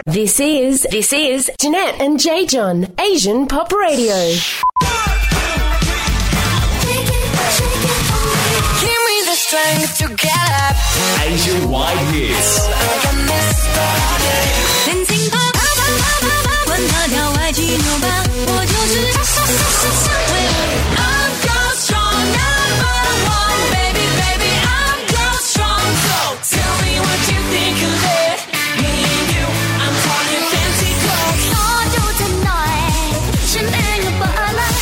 This is Jeanette and J. John, Asian Pop Radio. Give me the strength to get up. Asian Wide Hits. 人情跑跑跑跑跑跑，管他条外脊扭吧，我就是I'm girl strong number one, baby baby I'm girl strong. So tell me what you think of it. Me and you, I'm talking fancy clothes. 我就tonight, Chanel Bala.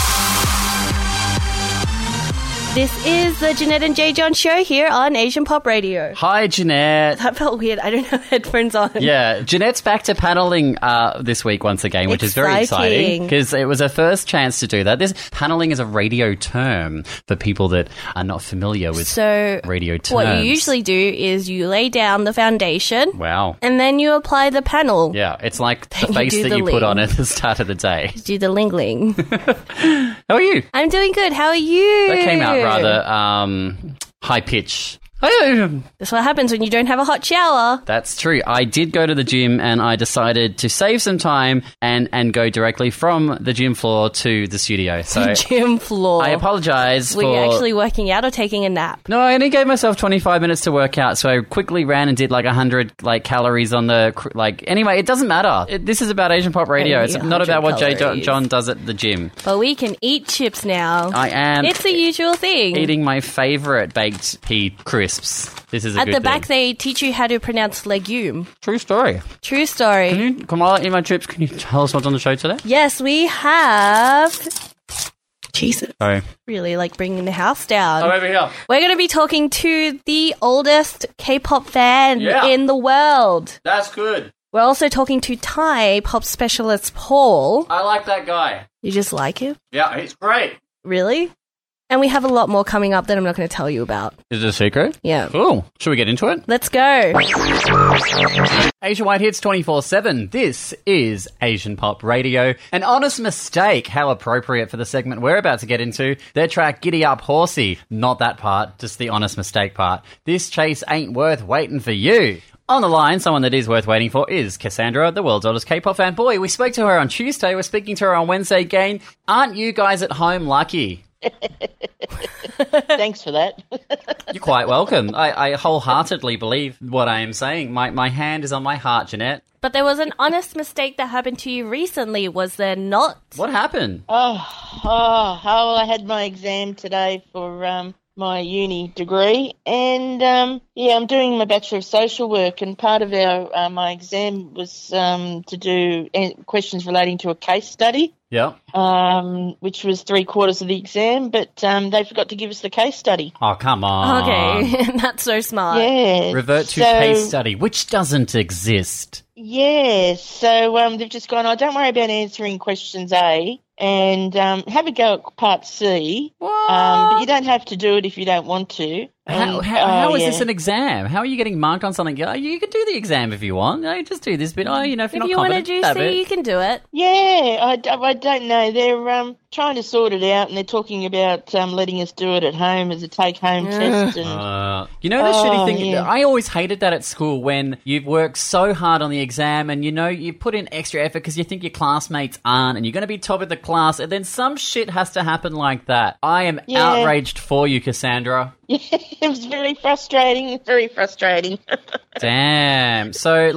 This is the Jeanette and J. John show here on Asian Pop Radio. Hi, Jeanette. That felt weird. I don't have headphones on. Yeah, Jeanette's back to paneling this week once again, which is very exciting because it was her first chance to do that. This paneling is a radio term for people that are not familiar with radio terms. What you usually do is you lay down the foundation. Wow. And then you apply the panel. Yeah, it's like the face that you put on at the start of the day. Do the ling-ling. How are you? I'm doing good. How are you? That came out rather high pitch. That's what happens when you don't have a hot shower. That's true. I did go to the gym and I decided to save some time and go directly from the gym floor to the studio. So gym floor. I apologise Were you actually working out or taking a nap? No, I only gave myself 25 minutes to work out, so I quickly ran and did like 100 calories on the Anyway, it doesn't matter. This is about Asian Pop Radio. It's not about what John does at the gym. But we can eat chips now. I am. It's the usual thing. Eating my favourite baked pea crisps. This is a At good the back, thing. they teach you how to pronounce legume. True story. True story. Come on, eat my chips. Can you tell us what's on the show today? Yes, we have... Jesus. Sorry. Really bringing the house down. I'm over here. We're going to be talking to the oldest K-pop fan in the world. That's good. We're also talking to Thai pop specialist Paul. I like that guy. You just like him? Yeah, he's great. Really? And we have a lot more coming up that I'm not going to tell you about. Is it a secret? Yeah. Cool. Should we get into it? Let's go. Asian White Hits 24/7. This is Asian Pop Radio. An honest mistake. How appropriate for the segment we're about to get into. Their track, Giddy Up Horsey. Not that part, just the honest mistake part. This chase ain't worth waiting for you. On the line, someone that is worth waiting for is Cassandra, the world's oldest K-pop fan. Boy, we spoke to her on Tuesday. We're speaking to her on Wednesday again. Aren't you guys at home lucky? Thanks for that. You're quite welcome. I wholeheartedly believe what I am saying. My hand is on my heart, Jeanette. But there was an honest mistake that happened to you recently, was there not? What happened? I had my exam today for my uni degree, and I'm doing my Bachelor of Social Work, and part of my exam was to do questions relating to a case study. Yeah. Which was 3/4 of the exam, but they forgot to give us the case study. Oh, come on. Okay, that's so smart. Yeah. Revert to case study, which doesn't exist. Yeah, so they've just gone, don't worry about answering questions A, and have a go at part C. But you don't have to do it if you don't want to. How is this an exam? How are you getting marked on something? You can do the exam if you want. Just do this bit. If you're not confident, if you want to do C, you can do it. Yeah, I don't know. They're trying to sort it out, and they're talking about letting us do it at home as a take-home test. And, you know the shitty thing? Yeah. I always hated that at school when you've worked so hard on the exam and you put in extra effort because you think your classmates aren't and you're going to be top of the class, and then some shit has to happen like that. I am outraged for you, Cassandra. Yeah, it was very frustrating, very frustrating. Damn. So,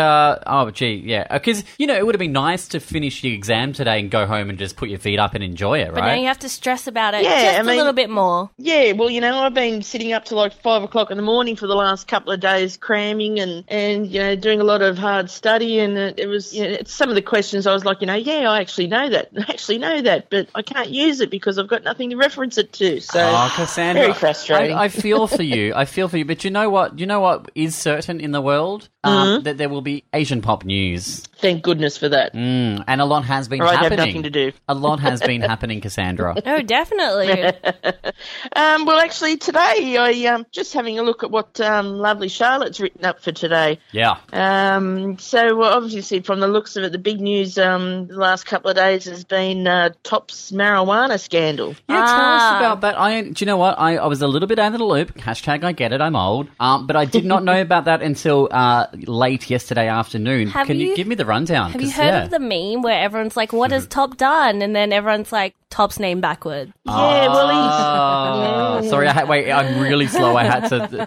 because, it would have been nice to finish the exam today and go home and just put your feet up and enjoy it, right? But now you have to stress about it a little bit more. Yeah, well, I've been sitting up to 5 o'clock in the morning for the last couple of days cramming and doing a lot of hard study, and it was, some of the questions I was like, I actually know that, but I can't use it because I've got nothing to reference it to. So, Cassandra, very frustrating. I feel for you. But you know what is certain in the world? That there will be Asian pop news. Thank goodness for that. And a lot has been happening. I have nothing to do. A lot has been happening, Cassandra. Oh, definitely. Well, actually, today I just having a look at what lovely Charlotte's written up for today. Yeah. So obviously, from the looks of it, the big news the last couple of days has been Top's marijuana scandal. Yeah, tell us about that. Do you know what? I was a little bit out of the loop. # I get it, I'm old. But I did not know about that until late yesterday afternoon. Can you give me the rundown? Have you heard of the meme where everyone's like, what has Top done? And then everyone's like, Top's name backward. Yeah, well, he's... Sorry, I'm really slow. I had to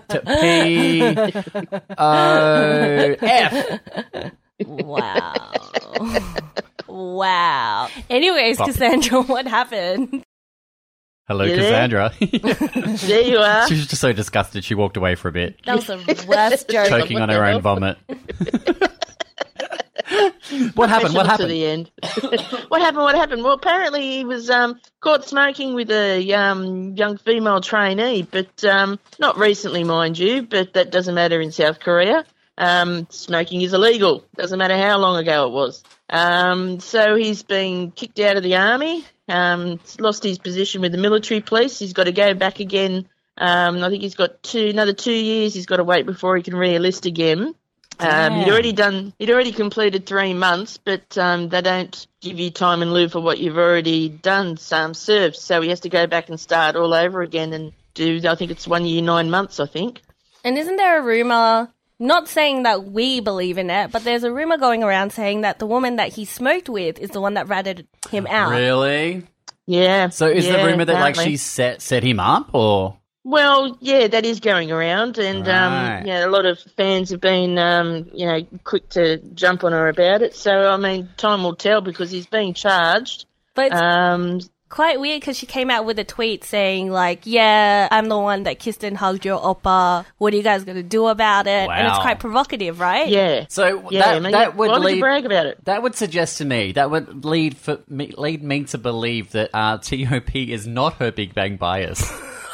P-O-F. Wow. Wow. Anyways, Cassandra, what happened? Hello, You Cassandra. There you are. She was just so disgusted she walked away for a bit, That was the worst joke. choking on her own vomit. What happened? What To happened? the end. What happened? Well, apparently he was caught smoking with a young female trainee, but not recently, mind you, but that doesn't matter in South Korea. Smoking is illegal. Doesn't matter how long ago it was. So he's been kicked out of the army, lost his position with the military police. He's got to go back again. I think he's got another 2 years. He's got to wait before he can re-enlist again. He'd already completed 3 months, but they don't give you time in lieu for what you've already done, served. So he has to go back and start all over again and do, I think it's 1 year, 9 months, I think. And isn't there a rumour, not saying that we believe in it, but there's a rumour going around saying that the woman that he smoked with is the one that ratted him out. Really? Yeah. So is the rumor that apparently. she set him up, or? Well, yeah, that is going around, and Right. a lot of fans have been, quick to jump on her about it. So, I mean, time will tell because he's being charged. But it's quite weird because she came out with a tweet saying, like, yeah, I'm the one that kissed and hugged your oppa. What are you guys going to do about it? And it's Wow. quite provocative, right? Yeah. So Yeah, that, I mean, that would why would you lead. brag about it? That would suggest to me, that would lead me to believe that T.O.P. is not her Big Bang bias.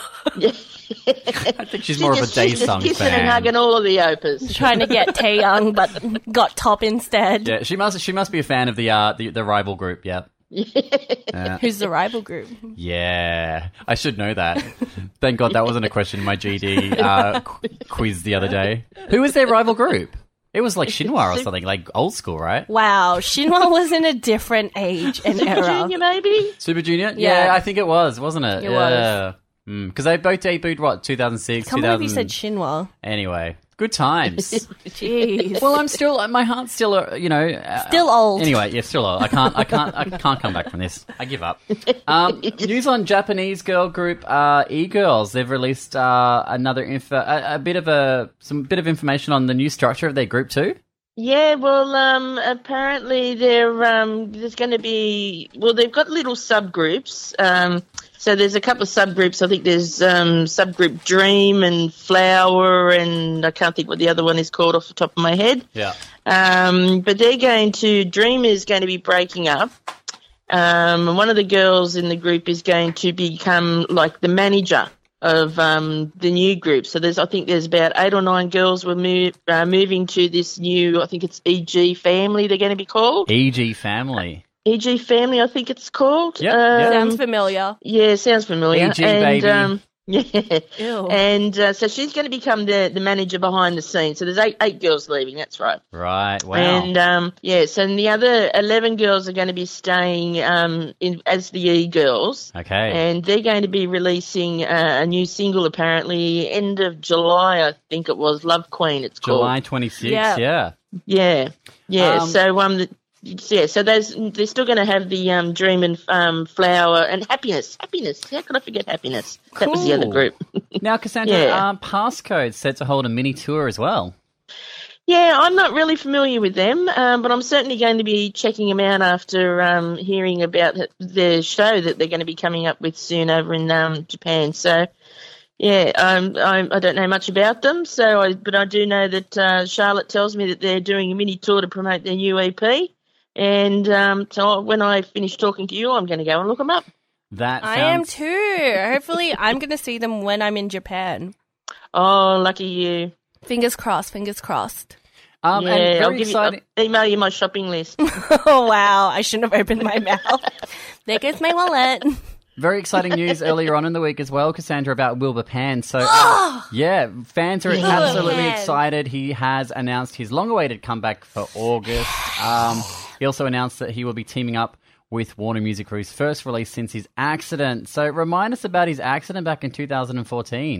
I think she's more of a She's just Daesung kissing and fan. hugging all of the opas. Trying to get Taeyang, but got Top instead. Yeah, she must be a fan of the rival group. Yeah. Who's the rival group? Yeah, I should know that. Thank God that wasn't a question in my GD quiz the other day. Who was their rival group? It was like Shinhwa or something, like old school, right? Wow, Shinhwa was in a different age and era. Junior, maybe? Super Junior? Yeah. Yeah, I think it was, wasn't it? It yeah. Because they both debuted, what, 2006, Can't believe you 2000... said Shinhwa. Anyway, good times. Jeez. Well, my heart's still, Still old. Anyway, yeah, still old. I can't come back from this. I give up. News on Japanese girl group E-Girls. They've released another bit of information on the new structure of their group too. Yeah, well, apparently there's going to be, well, they've got little subgroups. So there's a couple of subgroups. I think there's subgroup Dream and Flower, and I can't think what the other one is called off the top of my head. Yeah. But Dream is going to be breaking up. And one of the girls in the group is going to become like the manager of the new group. So I think there's about 8 or 9 girls were moving to this new, I think it's EG Family they're going to be called. EG Family. EG Family, I think it's called. Yep, Sounds familiar. Yeah, sounds familiar. EG baby. Yeah. Ew. And so she's going to become the manager behind the scenes. So there's eight girls leaving, that's right. Right, wow. And, so the other 11 girls are going to be staying as the E-Girls. Okay. And they're going to be releasing a new single, apparently, end of July, I think it was, Love Queen it's called. July 26th, Yeah. yeah. Yeah. Um, They're still going to have the Dream and Flower and Happiness. How could I forget Happiness? That was the other Cool. group. Now, Cassandra, Yeah. Passcode's set to hold a mini tour as well. Yeah, I'm not really familiar with them, but I'm certainly going to be checking them out after hearing about the show that they're going to be coming up with soon over in Japan. So, yeah, I don't know much about them, but I do know that Charlotte tells me that they're doing a mini tour to promote their new EP. And so when I finish talking to you, I'm going to go and look them up. That I am sounds... too. Hopefully, I'm going to see them when I'm in Japan. Oh, lucky you. Fingers crossed, fingers crossed. And very exciting... I'll email you my shopping list. Oh, wow. I shouldn't have opened my mouth. There goes my wallet. Very exciting news earlier on in the week as well, Cassandra, about Wilbur Pan. So, yeah, fans are absolutely Pan. excited. He has announced his long-awaited comeback for August. He also announced that he will be teaming up with Warner Music for his first release since his accident. So, remind us about his accident back in 2014.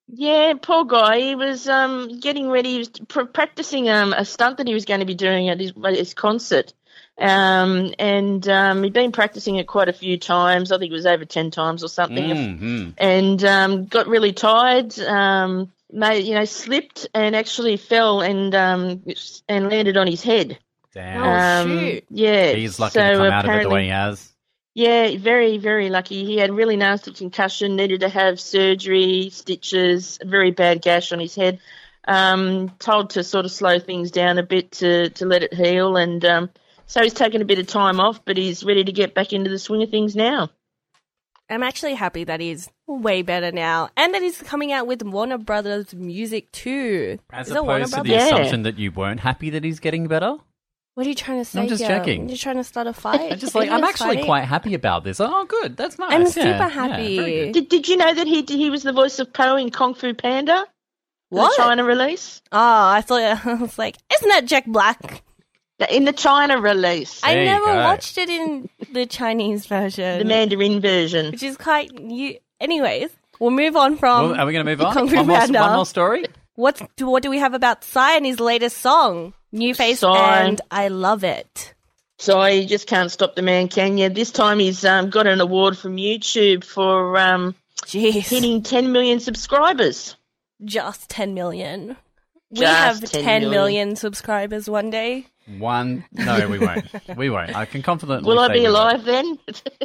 Yeah, poor guy. He was getting ready. He was practicing a stunt that he was going to be doing at his concert. He'd been practicing it quite a few times. I think it was over 10 times or something. And got really tired, slipped and actually fell and landed on his head. Damn. Shoot. Yeah. He's lucky to come out of it the way he has. Yeah, very, very lucky. He had really nasty concussion, needed to have surgery, stitches, a very bad gash on his head. Told to sort of slow things down a bit to let it heal. And so he's taken a bit of time off, but he's ready to get back into the swing of things now. I'm actually happy that he's way better now and that he's coming out with Warner Brothers music too. As Is it Warner opposed to the Brothers? assumption that you weren't happy that he's getting better. What are you trying to say? I'm just here? checking. You're trying to start a fight? I'm just like, I'm actually quite happy about this. Oh, good. That's nice. I'm Yeah, super yeah, happy. very good. Did you know that he was the voice of Po in Kung Fu Panda? What? The China release? Oh, I thought I was like, isn't that Jack Black? In the China release. I There you never go. watched it in the Chinese version, The Mandarin version. which is quite new. Anyways, we'll move on from. Well, are we going to move on? Kung Fu One Panda. more story? What do we have about Psy and his latest song, New Face, Psy. and I Love It. So you just can't stop the man, can you? This time he's got an award from YouTube for Jeez, hitting 10 million subscribers. just 10 million. We Just have 10 10 million subscribers one day. One. No, we won't. We won't. I can confidently Will I say be we won't. alive then?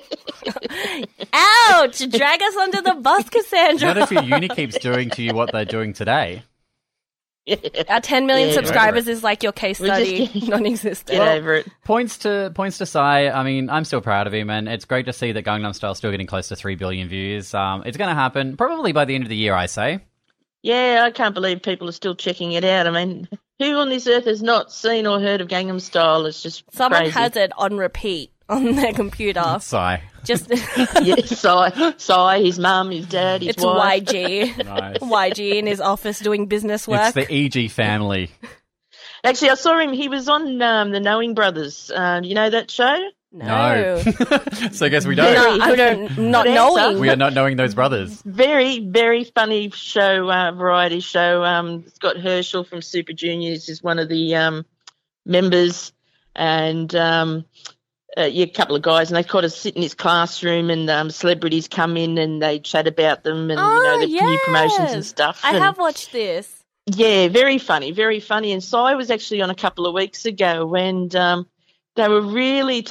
Ouch! Drag us under the bus, Cassandra. Not if your uni keeps doing to you what they're doing today. Our 10 million Yeah, subscribers is like your case We're just study, getting- non-existent. Get over it. Points to Psy. I mean, I'm still proud of him, and it's great to see that Gangnam Style's still getting close to 3 billion views. It's going to happen probably by the end of the year, I say. Yeah, I can't believe people are still checking it out. I mean, who on this earth has not seen or heard of Gangnam Style? It's just Someone crazy. has it on repeat on their computer. Psy. Just Yeah, Sai, his mum, his dad, his it's wife. YG. Nice. YG in his office doing business work. It's the EG family. Actually, I saw him. He was on the Knowing Brothers. You know that show? No. So I guess we don't. No, I don't. Not Good knowing. answer. We are not knowing those brothers. Very, very funny show, variety show. It's got Herschel from Super Juniors is one of the members, and a couple of guys, and they kind of sit in his classroom, and celebrities come in and they chat about them, and the new promotions and stuff. I and, have watched this. Yeah, very funny, very funny. And Sai was actually on a couple of weeks ago, and they were really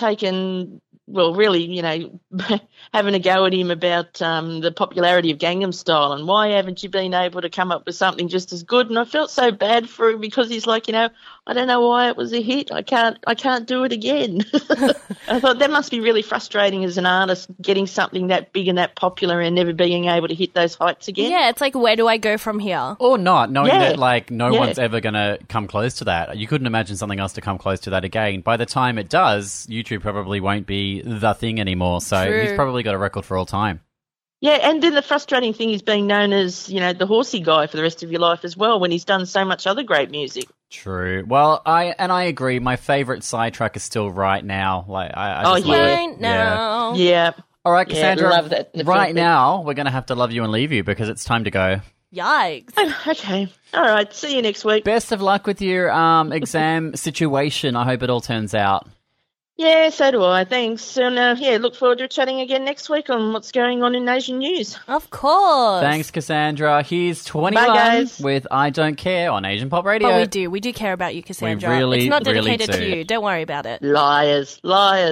having a go at him about the popularity of Gangnam Style and why haven't you been able to come up with something just as good? And I felt so bad for him because he's like, I don't know why it was a hit. I can't do it again. I thought that must be really frustrating as an artist, getting something that big and that popular and never being able to hit those heights again. Yeah, it's like, where do I go from here? Or not, knowing Yeah. that no Yeah. one's ever going to come close to that. You couldn't imagine something else to come close to that again. By the time it does, YouTube probably won't be the thing anymore. So True. he's probably got a record for all time. Yeah, and then the frustrating thing is being known as, the horsey guy for the rest of your life as well when he's done so much other great music. True. Well, I agree. My favourite side track is still Right Now. I Oh, just love yeah. it. Right now. Yeah. All right, Yeah, Cassandra. love that. Right now, we're going to have to love you and leave you because it's time to go. Yikes. Okay. All right. See you next week. Best of luck with your exam situation. I hope it all turns out. Yeah, so do I. Thanks. And look forward to chatting again next week on what's going on in Asian news. Of course. Thanks, Cassandra. Here's 21 Bye, guys. with I Don't Care on Asian Pop Radio. But we do care about you, Cassandra. really, it's not really dedicated do. to you. Don't worry about it. Liars.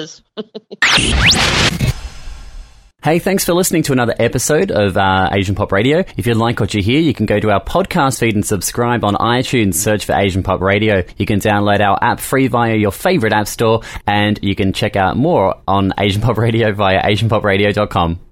Hey, thanks for listening to another episode of Asian Pop Radio. If you like what you hear, you can go to our podcast feed and subscribe on iTunes. Search for Asian Pop Radio. You can download our app free via your favourite app store, and you can check out more on Asian Pop Radio via asianpopradio.com.